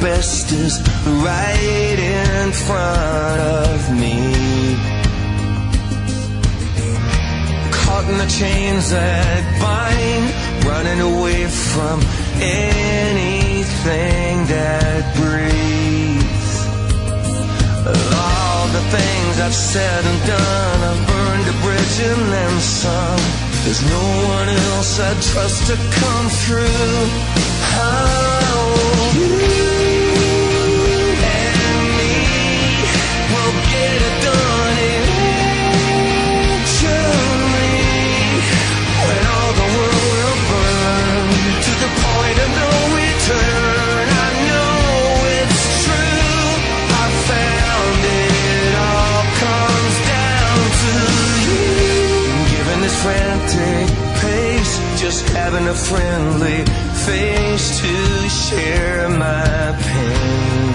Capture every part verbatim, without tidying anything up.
best is right in front of me. Caught in the chains that bind, running away from anything that breathes. All the things I've said and done, I've burned a bridge and then some. There's no one else I'd trust to come through. Oh, you and me will get it done eventually. When all the world will burn to the point of no return. I know it's true. I found it all comes down to you. Given this frantic pace, just having a friendly face to share my pain.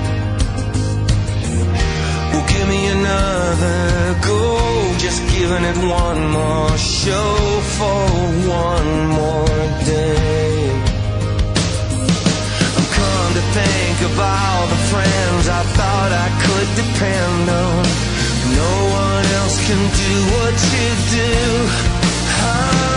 Well, give me another go, just giving it one more show for one more day. I've come to think of all the friends I thought I could depend on. No one else can do what you do. I